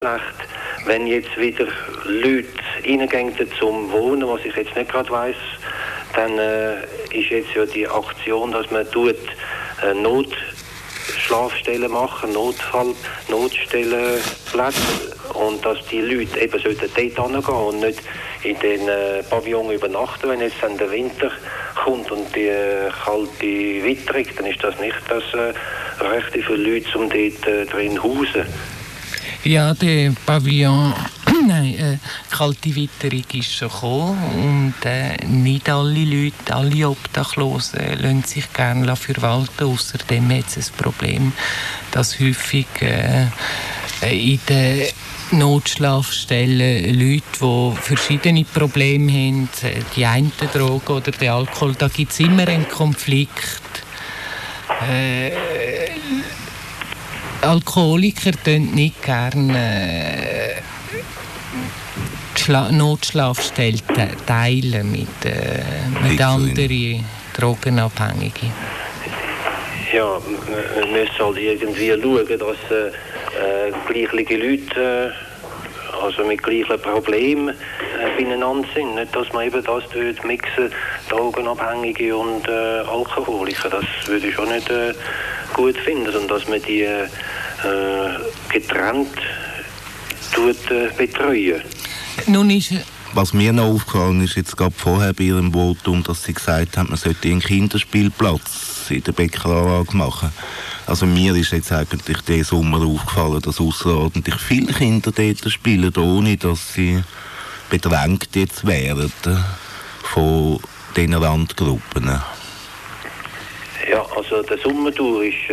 Wenn jetzt wieder Leute reingehen zum Wohnen, was ich jetzt nicht gerade weiss, dann ist jetzt ja die Aktion, dass man Notschlafstellen machen, Notstellenplätze, und dass die Leute eben dort hingehen und nicht in den Pavillon übernachten. Wenn jetzt dann der Winter kommt und die kalte Witterung, dann ist das nicht das Rechte für Leute, um dort drin zu hausen. Ja, der Pavillon, kalte Witterung ist schon gekommen und nicht alle Leute, alle Obdachlosen lassen sich gerne verwalten. Außerdem hat es ein Problem, dass häufig in den Notschlafstellen Leute, die verschiedene Probleme haben, die einen Drogen oder den Alkohol, da gibt es immer einen Konflikt. Alkoholiker teilen nicht gerne Notschlafstellen teilen mit anderen Drogenabhängigen. Ja, wir müssen halt irgendwie schauen, dass gleiche Leute also mit gleichen Problemen beieinander sind. Nicht, dass man eben das mixen, Drogenabhängige und Alkoholiker. Das würde ich schon nicht gut finden, sondern dass man die getrennt betreuen. Nun ist was mir noch aufgefallen ist, jetzt gerade vorher bei Ihrem Votum, dass Sie gesagt haben, man sollte einen Kinderspielplatz in der Bäckeranlage machen. Also mir ist jetzt eigentlich diesen Sommer aufgefallen, dass außerordentlich viele Kinder dort spielen, ohne dass sie bedrängt jetzt wären von diesen Randgruppen. Ja, also der Sommertour ist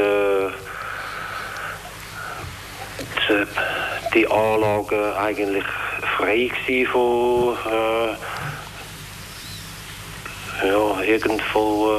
die Anlage eigentlich frei gewesen von irgendwo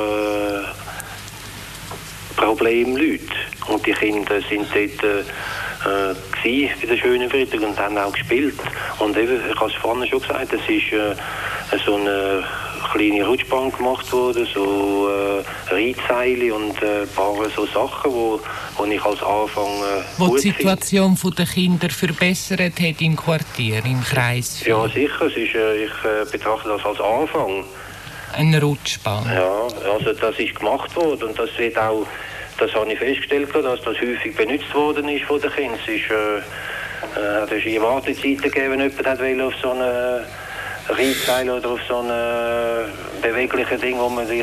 Problemleuten. Und die Kinder sind dort bei der schönen Freitag und haben auch gespielt. Und eben, ich habe es vorhin schon gesagt, es ist so eine kleine Rutschbahn gemacht worden, so Reitseile und ein paar so Sachen, wo ich als Anfang wo die Situation der Kinder verbessert hat im Quartier, im Kreis 4. Ja, sicher. Ich betrachte das als Anfang. Eine Rutschbahn. Ja, also das ist gemacht worden und das wird auch, das habe ich festgestellt, dass das häufig benutzt worden ist von den Kindern. Es ist Wartezeiten gegeben, wenn jemand wollte auf so eine Reitseil oder auf so ein bewegliches Ding, wo man sich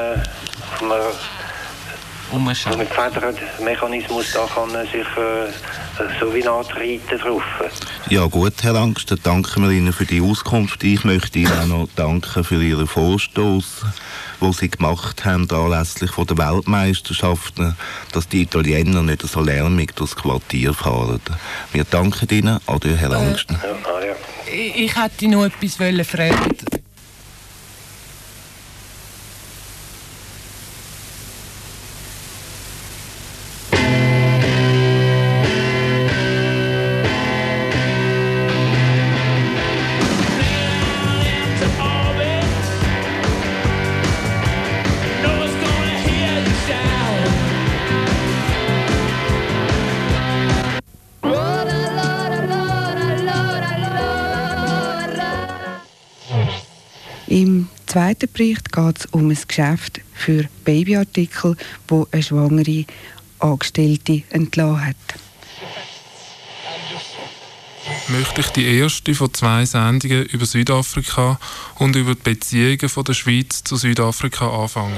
mit Federmechanismus da kann sich so wie eine Art Reiten drauf. Ja gut, Herr Angst, dann danken wir Ihnen für die Auskunft. Ich möchte Ihnen auch noch danken für Ihren Vorstoß, den Sie gemacht haben anlässlich von der Weltmeisterschaften, dass die Italiener nicht so lärmig durchs Quartier fahren. Wir danken Ihnen. Adieu, Herr Angst. Ja. Ich hätte noch etwas fragen. Im zweiten Bericht geht es um ein Geschäft für Babyartikel, wo eine schwangere Angestellte entlassen hat. Möchte ich die erste von 2 Sendungen über Südafrika und über die Beziehungen von der Schweiz zu Südafrika anfangen.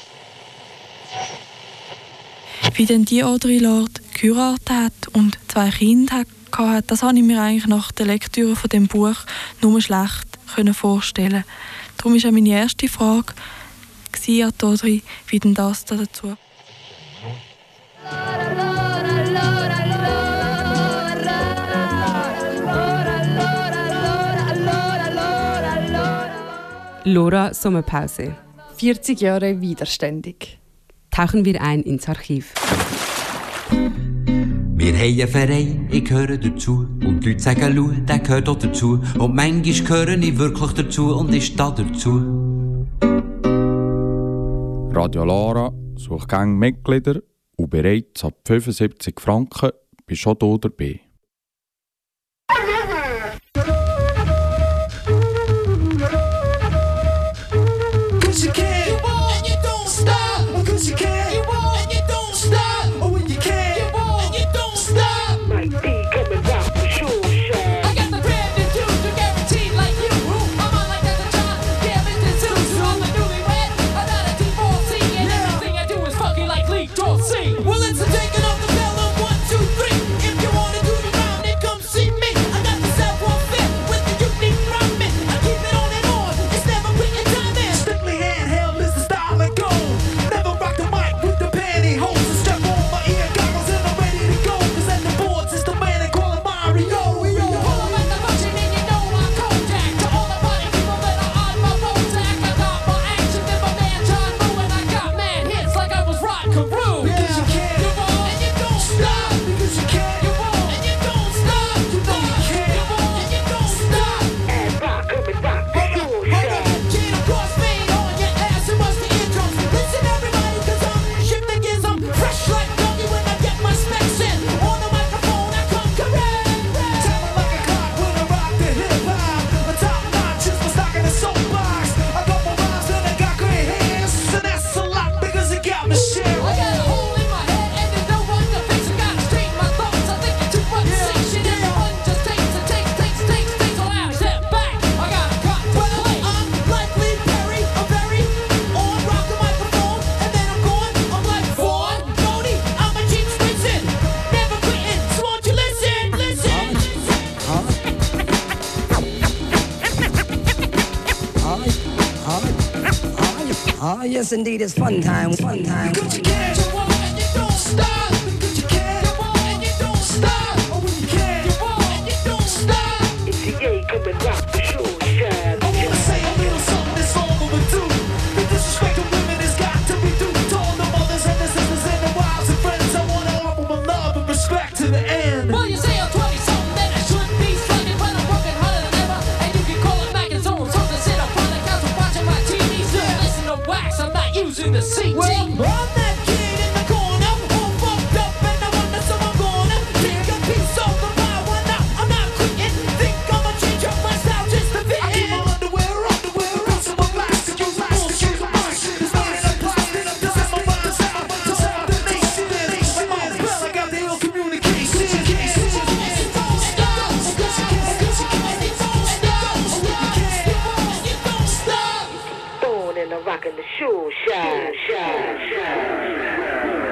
Wie denn die Audre Lorde geheiratet hat und 2 Kinder hatte, das habe ich mir eigentlich nach der Lektüre von dem Buch nur schlecht vorstellen. Darum war auch meine erste Frage an Audre, wie denn das da dazu? Lora Sommerpause. 40 Jahre widerständig. Tauchen wir ein ins Archiv. Wir haben einen Verein, ich gehöre dazu. Und die Leute sagen, schau, der gehört auch dazu. Und manchmal gehöre ich wirklich dazu und ich stehe dazu. Radio Lara sucht gerne Mitglieder und bereits ab 75 Franken bist du schon hier dabei. Oh, yes, indeed, it's fun time, fun time. Cause you can't go on and you don't stop. Cause you can't go on and you don't stop. Oh, when you can't go on and you don't stop. It's the yay, come and rock the show, shine. I wanna say a little something that's all overdue. The disrespect of women has got to be due. To all the mothers and the sisters and the wives and friends, I wanna offer my love and respect to the end. Well, you say I'm 20-something, then I should be slugging, but I'm working harder than ever. And you can call it back and so something sit up on the couch and watching my TV. Still listen to wax, I'm not using the CT. Well, I'm that kid in the corner, all fucked up, and I wonder so I'm gonna take a piece of the pie. Why not? I'm not quitting. Think I'ma change up my style just to fit in. I keep my underwear, got some plastic, use my bullshit. It's not enough plastic, I'm done. My mind's out, to stop the nation. My mind's well, I got the ill communication. Throwing and a rocking the show, shine, shine, shine.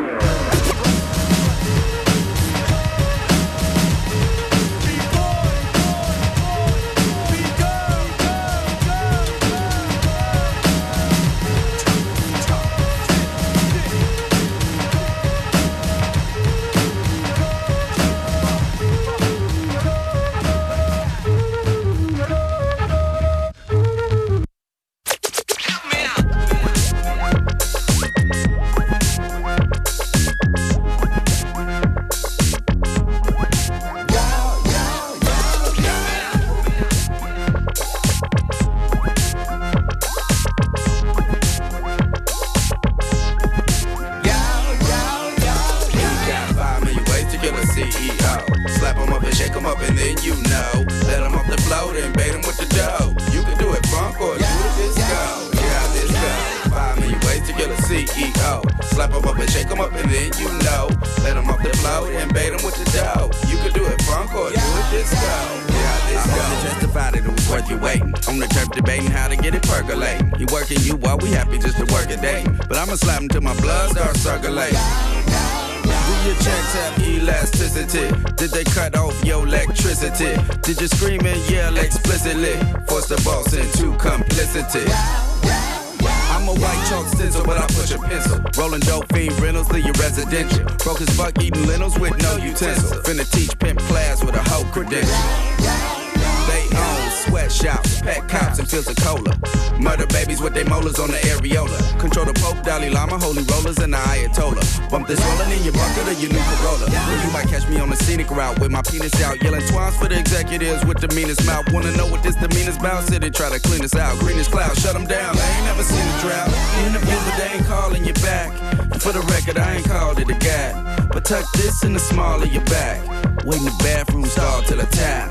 Slap him till my blood starts circulating. Do your checks have elasticity? Did they cut off your electricity? Did you scream and yell explicitly? Force the boss into complicity. I'm a white chalk stencil, but I push a pencil. Rolling dope fiend rentals, leave your residential. Broke as fuck eating lentils with no utensil. Finna teach pimp class with a whole credential. They own sweatshops, pet cops, and fields of cola. Murder babies with their molars on the areola. Control the Pope, Dalai Lama, holy rollers, and the Ayatollah. Bump this rolling in your bucket or your new Corolla. Or you might catch me on the scenic route with my penis out, yelling twines for the executives with the meanest mouth. Wanna know what this demeanor's about? City try to clean us out. Green as cloud, shut them down. I ain't never seen a drought. In the field, but they ain't calling you back. And for the record, I ain't called it a gap. But tuck this in the small of your back. Wait in the bathroom stall till I tap.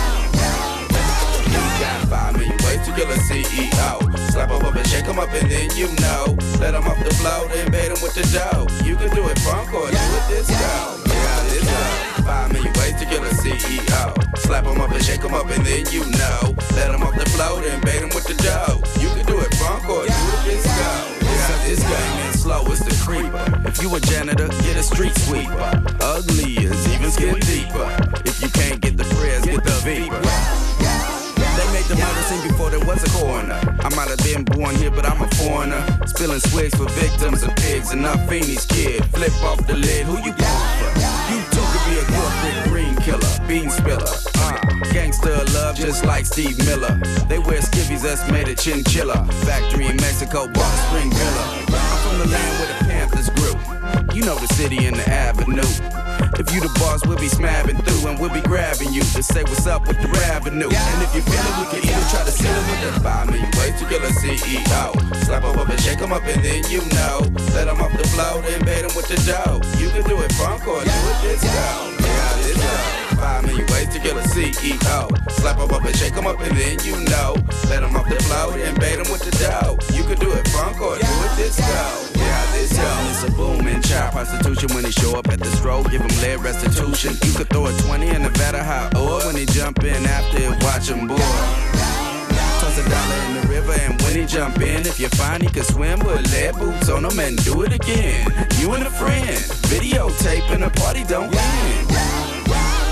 Got 5 million ways to kill a CEO. Slap him up and shake him up and then you know. Let him off the floor, then bait him with the dough. You can do it funk or do it disco. Yeah, this go. 5 million ways to kill a CEO. Slap him up and shake him up and then you know. Let him off the floor, then bait him with the dough. You can do it funk or do it disco. Yeah, this game ain't slow, it's the creeper. If you a janitor, get a street sweeper. Ugly is even skin deeper. If you can't get the prayers, get the Viper. They made the murder scene before there was a coroner. I might have been born here, but I'm a foreigner. Spilling swigs for victims of pigs and not Feeney's kid. Flip off the lid, who you pulling for? You too could be a corporate green killer, bean spiller. Gangster love just like Steve Miller. They wear skivvies that's made of chinchilla. Factory in Mexico, bought Spring Villa. I'm from the land where the Panthers grew. You know the city and the avenue. If you the boss, we'll be smabbing through and we'll be grabbing you to say what's up with the revenue. And if you feel it, we can either try to seal it with the 5 million ways to kill a CEO. Slap him up and shake him up and then you know. Let him off the floor, then bait him with the dough. You can do it funk or do it disco. Yeah, this go. 5 million ways to kill a CEO. Slap him up and shake him up and then you know. Let him off the floor, then bait him with the dough. You can do it funk or do it disco. Yeah, this go. It's a booming child prostitution when he show up at the stroll. Give him lead restitution. You could throw a 20 in Nevada hot or when he jump in after it, watch him board. Toss $1 in the river and when he jump in, if you find he can swim, put lead boots on him and do it again. You and a friend, videotape and the party don't end.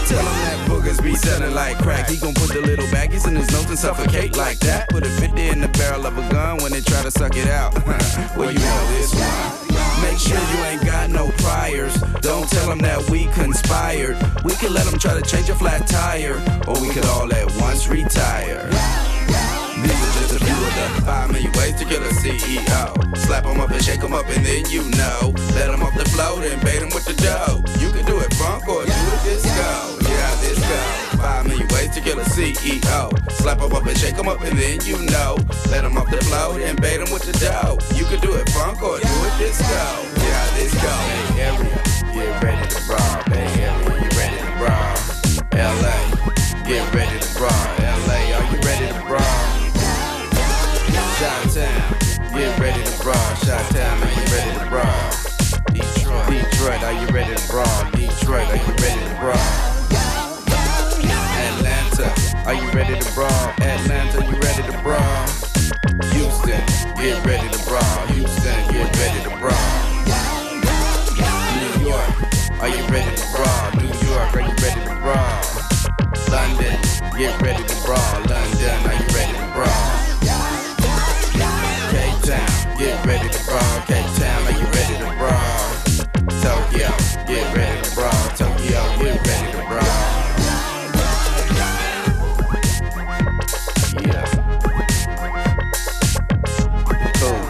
tell him that boogers be selling like crack. He gon' put the little baggies in his nose and suffocate like that. Put a 50 in the barrel of a gun when they try to suck it out. Well, you know this one. Make sure you ain't got no priors. Don't tell them that we conspired. We could let them try to change a flat tire, or we could all at once retire. These are just a few of the 5 million ways to kill a CEO. Slap them up and shake them up and then you know. Let them off the float and bait them with the dough. You can do it funk or do it disco. Hear how this go. 5 million ways to kill a CEO. Slap them up and shake them up and then you know. Let them off the float and bait them with the dough. You can do it funk or do it disco. Hear how this go. Bay Area, get ready to brawl. Bay Area, you ready to brawl. LA, get ready to brawl. LA, are you ready to brawl? Chi-Town, get ready to brawl. Chi-Town, are you ready to brawl? Detroit, are you ready to brawl? Detroit, are you ready to brawl? Atlanta, are you ready to brawl? Atlanta, you ready to brawl? Houston, get ready to brawl. Houston, get ready to brawl. New York, are you ready to brawl? New York, are you ready to brawl? London, get ready to brawl. London, are you ready to brawl? Cape Town, get ready to brawl. Cape Town, are you ready to brawl? Tokyo, get ready to brawl. Tokyo, get ready to brawl. Yeah. Cool.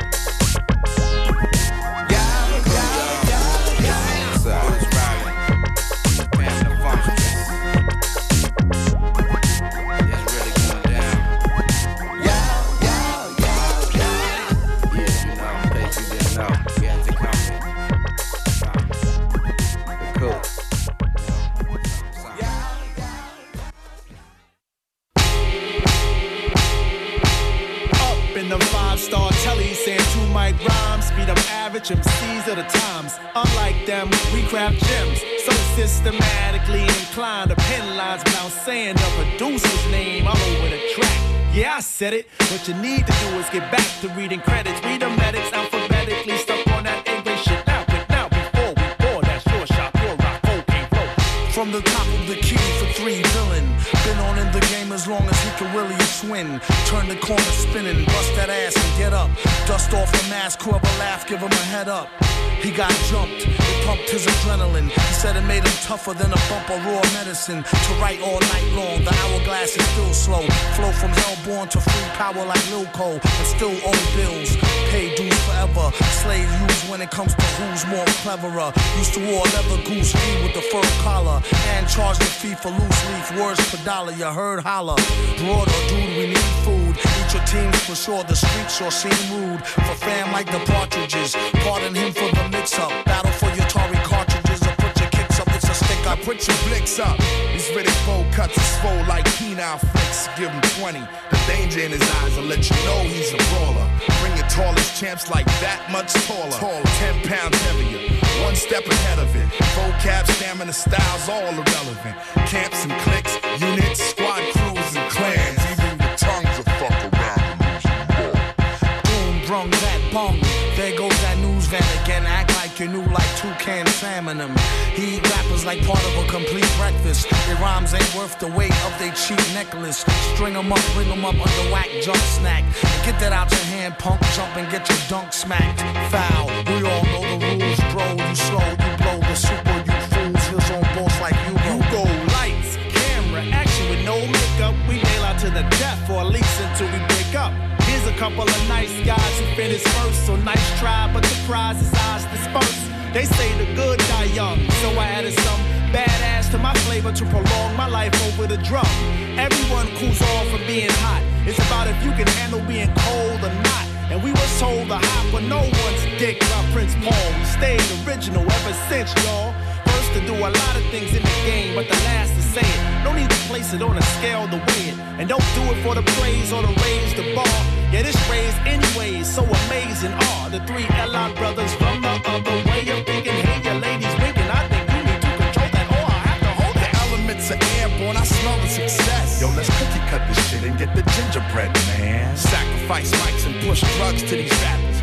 MCs of the times. Unlike them, we craft gems. So systematically inclined to pen lines without saying the producer's name all over the track. Yeah, I said it. What you need to do is get back to reading credits. Read the medics alphabetically, stuck on that English shit. Now, before we pour that short shot, pure rock, cocaine flow. From the top of the key for 3 villain. Been on in the game as long as he can really swing. Turn the corner spinning, bust that ass and get up. Dust off the mask, whoever laugh, give him a head up. He got jumped, it pumped his adrenaline. He said it made him tougher than a bump of raw medicine. To write all night long, the hourglass is still slow. Flow from hellborn to free power like Lil Cole. And still owe bills, pay dues forever. Slave used when it comes to who's more cleverer. Used to wear leather goose fee with the fur collar. And charge the fee for loose leaf, words per dollar, you heard holler. Broader dude, we need food. Eat your teams for sure, the streets sure seem rude. For fam like the Partridges, pardon him for the mix-up. Battle for your Atari cartridges or put your kicks up, it's a stick-up. Put your blicks up. These Riddick bowl cuts is swole like penile flicks. Give him 20. The danger in his eyes will let you know he's a brawler. Bring your tallest champs like that much taller. 10 pounds heavier, 1 step ahead of it. Vocab, stamina, styles, all irrelevant. Camps and cliques, units, squad crews and clans. Even your tongues will fuck around and lose your ball. Boom, brung that bong. There goes that news van again. Act like you knew like toucan salmon them. He eat rappers like part of a complete breakfast. Their rhymes ain't worth the weight of their cheap necklace. String them up, bring them up under whack junk snack. Get that out your hand, punk, jump and get your dunk smacked. Foul, we all know the rules, bro. You slow, you blow the super, you fools. Heels on boss like you go. Lights, camera, action with no makeup. We nail out to the death or at least until we break up. Here's a couple of nice guys who finished first. So nice try, but the prize is ours dispersed. They say the good die young, so I added some badass to my flavor to prolong my life over the drum. Everyone cools off for being hot. It's about if you can handle being cold or not. And we were told to hop with no one's dick by Prince Paul. We stayed original ever since, y'all. First to do a lot of things in the game, but the last to say it. No need to place it on a scale to weigh it. And don't do it for the praise or to raise the bar. Yeah, this raised anyways, so amazing are the 3 L.I. brothers from the other way of thinking. Hey, your ladies winking, I think you need to control that or I have to hold that. The elements are airborne, I smell the success. Yo, let's cookie cut this shit and get the gingerbread, man. Sacrifice mics and push drugs to these rappers.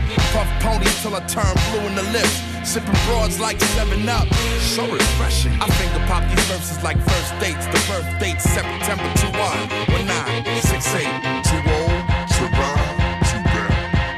Puff ponies till I turn blue in the lips. Sipping broads like 7-Up. So refreshing. I finger pop these verses like first dates. The birth date September 21-19-68. Too old to rhyme, too bad.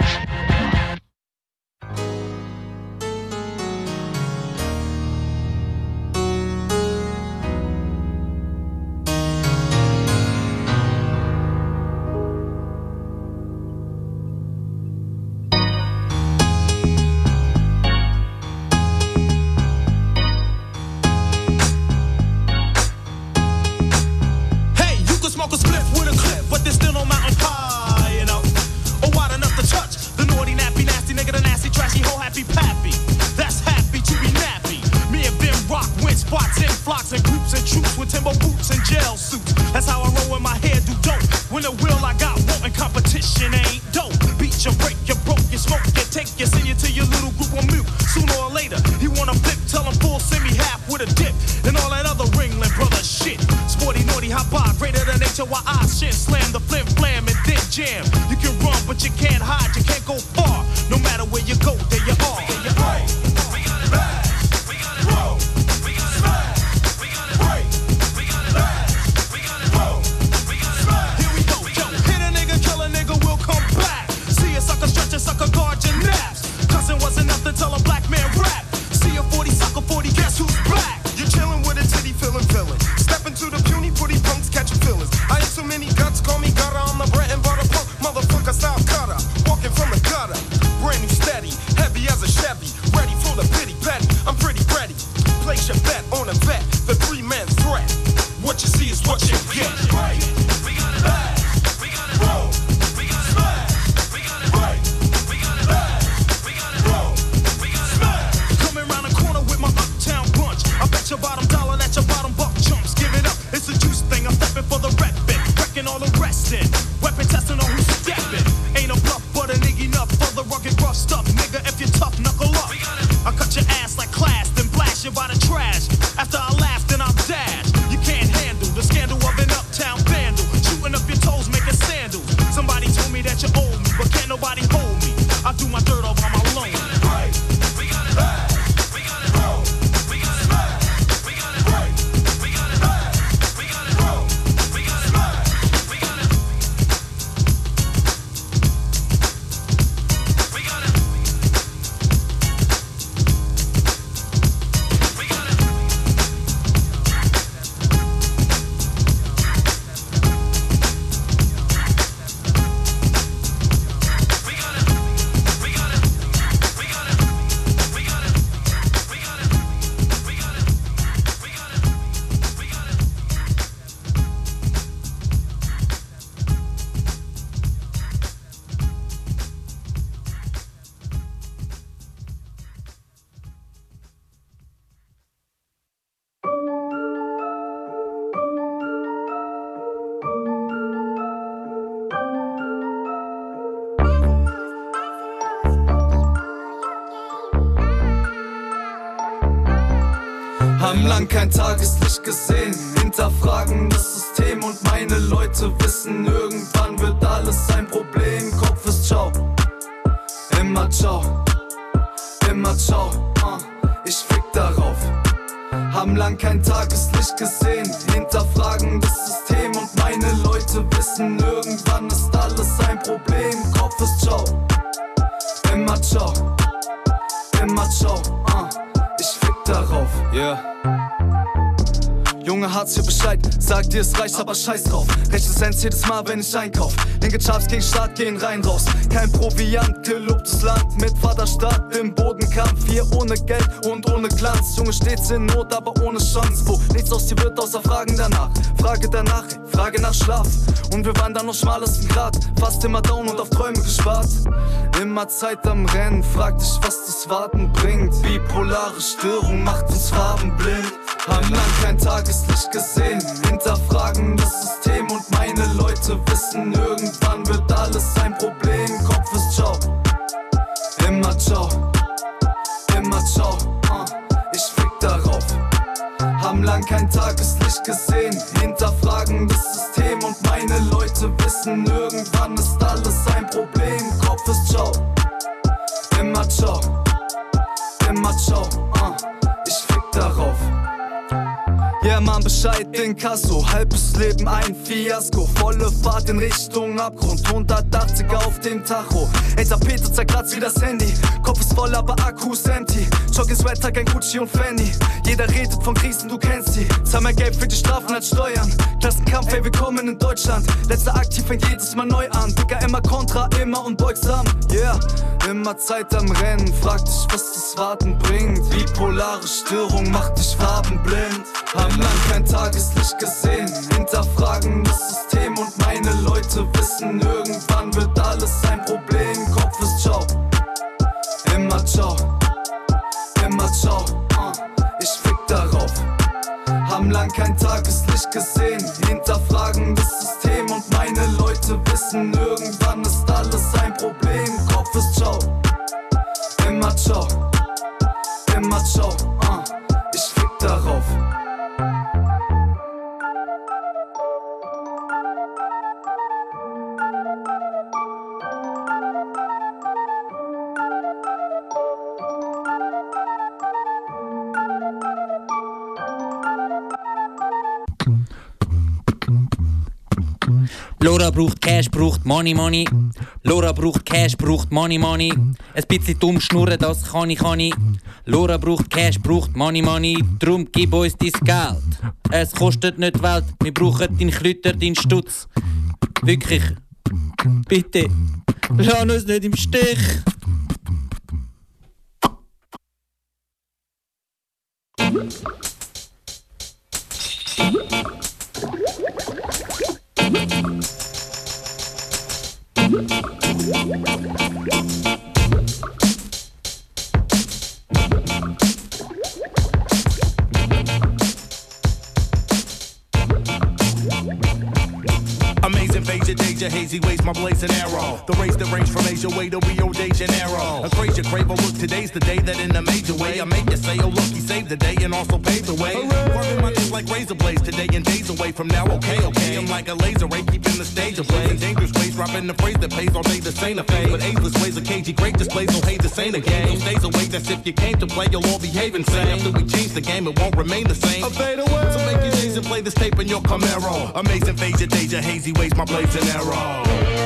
Haben lang kein Tageslicht gesehen, hinterfragen das System und meine Leute wissen, irgendwann wird alles ein Problem. Kopf ist ciao, immer ciao, ich fick darauf. Haben lang kein Tageslicht gesehen, hinterfragen das System und meine Leute wissen, irgendwann ist alles ein Problem. Kopf ist ciao, immer ciao, ich fick darauf, yeah. Junge, Hartz für Bescheid, sag dir es reicht, aber scheiß drauf. Rechne Cents jedes Mal, wenn ich einkauf. Linke Charts gegen Staat gehen rein raus. Kein Proviant, gelobtes Land mit Vaterstaat im Bodenkampf. Hier ohne Geld und ohne Glanz. Junge, stets in Not, aber ohne Chance. Wo nichts aus dir wird, außer Fragen danach. Frage danach, Frage nach Schlaf. Und wir wandern noch schmalesten Grad. Fast immer down und auf Träume gespart. Immer Zeit am Rennen, frag dich, was das Warten bringt. Bipolare Störung macht uns farbenblind. Haben lang kein Tageslicht gesehen, hinterfragen das System und meine Leute wissen, irgendwann wird alles ein Problem. Kopf ist ciao, immer ciao, ich fick darauf. Haben lang kein Tageslicht gesehen, hinterfragen das System und meine Leute wissen, irgendwann ist alles ein Problem. Kopf ist ciao, Bescheid in Kasso, halbes Leben ein Fiasko. Volle Fahrt in Richtung Abgrund, 180 auf dem Tacho. Ey, Peter zerkratzt wie das Handy, Kopf ist voll, aber Akku ist empty. Jogging-Sweater, kein Gucci und Fanny. Jeder redet von Krisen, du kennst sie. Zahl mehr Geld für die Strafen als Steuern. Klassenkampf, ey, willkommen in Deutschland. Letzter Aktiv fängt jedes Mal neu an. Digga, immer kontra, immer unbeugsam. Yeah, immer Zeit am Rennen. Frag dich, was das Warten bringt. Bipolare Störung macht dich farbenblind. Haben lang kein Tageslicht gesehen. Hinterfragen das System und meine Leute wissen, irgendwann wird alles ein Problem. Kopf ist ciao, immer ciao, immer ciao. Ich fick darauf. Haben lang kein Tageslicht gesehen. Hinterfragen das System und meine Leute wissen, irgendwann ist alles ein Problem. Kopf ist ciao, immer ciao, immer ciao. Ich fick darauf. Laura braucht Cash, braucht Money, Money. Laura braucht Cash, braucht Money, Money. Ein bisschen dumm schnurren, das kann ich. Laura braucht Cash, braucht Money, Money. Drum gib uns dein Geld. Es kostet nicht Welt, wir brauchen deinen Klüter, deinen Stutz. Wirklich. Bitte, lass uns nicht im Stich. Amazing phase of Deja, hazy ways, my blazing arrow. The race that range from Asia way to Rio de Janeiro. A crazy crave, oh look, today's the day that in a major way I make you say, oh look, he saved the day and also paved the way. Working my days like razor blades, today and days away from now, okay. I'm like a laser ray, keeping the stage ablaze. In dangerous ways, dropping the phrase that pays all day, this ain't a phase. But ageless ways, a cagey great displays, oh hey, this ain't a game. So stays away, that's if you came to play, you'll all behave insane. After we change the game, it won't remain the same. A fade away. So make your days and play this tape in your Camaro. Amazing phase of Deja, hazy ways, my blazing arrow.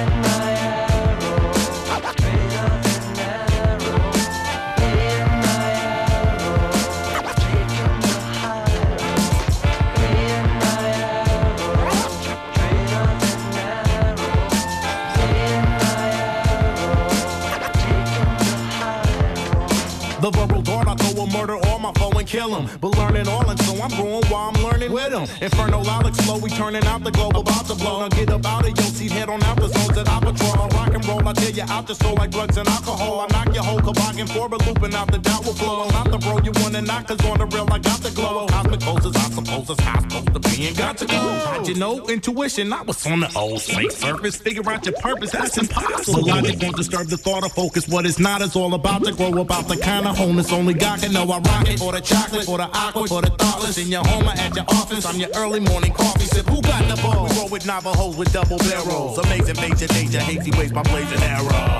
The verbal dart, I throw a murder on my foe and kill him. But learning all, and so I'm growing while I'm learning with him. Infernal Alex flow, we turning out the globe, about to blow. Now get about it, yo, see, head on out the zones that I patrol. I rock and roll, I tell you out the soul like drugs and alcohol. I knock your whole kaboggan for a looping out the doubt will flow. I'm not the bro you wanna knock, cause on the real I got the glow. Cosmic poses, I suppose it's how it's supposed to be and got to go. How'd you know? Intuition, I was on the old snake surface. Figure out your purpose, that's impossible. Logic won't disturb the thought or focus. What is not is all about to grow, about the kind of wholeness only God can know. I rock it for the chocolate, for the aqua, for the thoughtless. In your home or at your office, I'm your early morning coffee sip. Who got the ball? We roll with Navajos with double barrels. Amazing major danger, hazy ways by blazing arrow.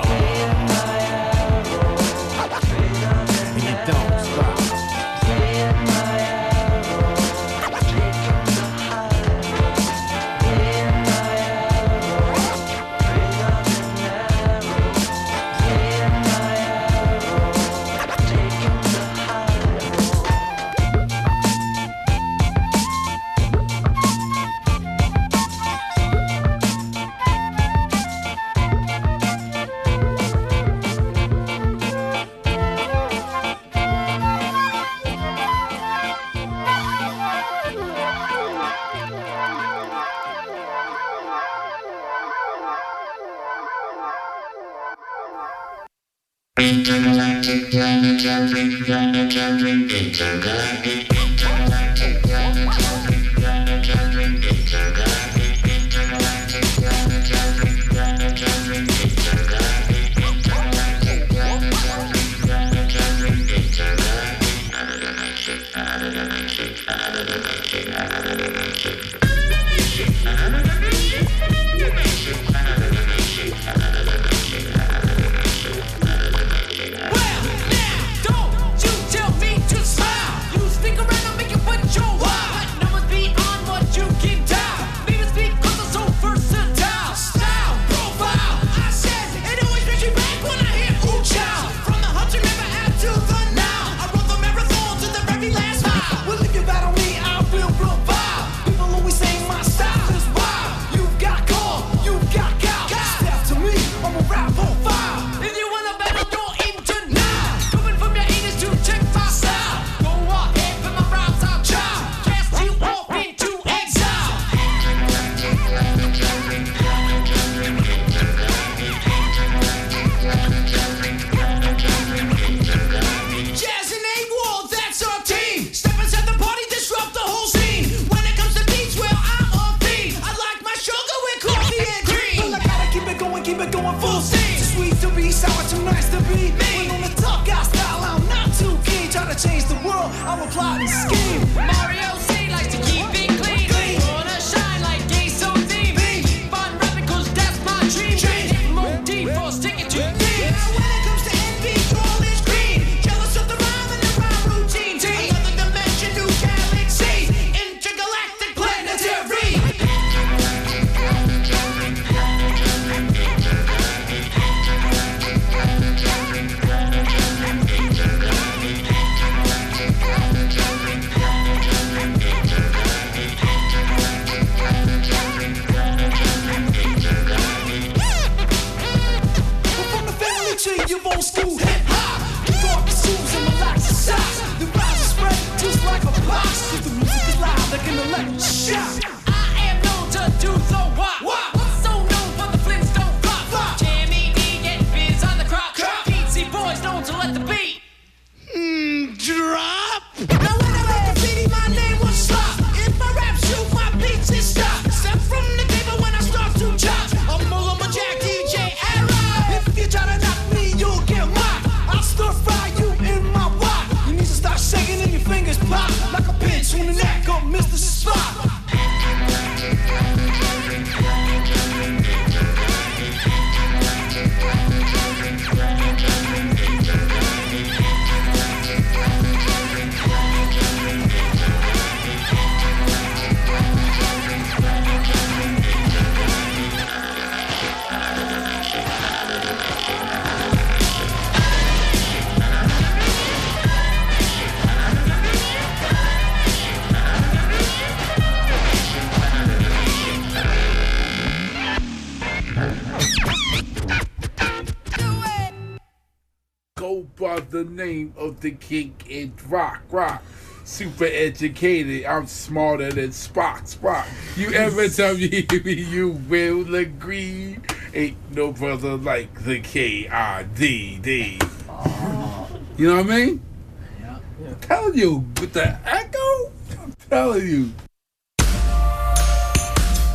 And you don't stop. Stick around. to change the world, I will plot and scheme. Mario C likes to keep it clean. Wanna shine like gay so deep. Fun rapping 'cause that's my dream. More deep for sticking to beats. Now when it comes to envy, all is green. Jealous of the rhyme and the rhyme routine. Another dimension, new galaxy. Intergalactic planetary. You've old school hip hop, dark shoes and relaxed socks. The rise is spread just like a box. 'Cause the music is loud like an electric shock. I am known to do the wop. So known for the Flintstone flop. Jimmy D get biz on the crop. Beatsy boys known to let the beat Drop. Now when I made the CD, my name was Slop. If I rap shoot, my beats is stop. Step from the table when I start to chop. I'm Mullah Jack, DJ Era. If you try to knock me, you'll get mocked. I'll stir fry you in my wok. You need to start shaking and your fingers pop like a pinch on the neck of Mr. Spock. Go by the name of the king and rock. Super educated, I'm smarter than Spock. You ever tell me you will agree? Ain't no brother like the K-I-D-D. You know what I mean? Yeah. I'm telling you, with the echo, I'm telling you.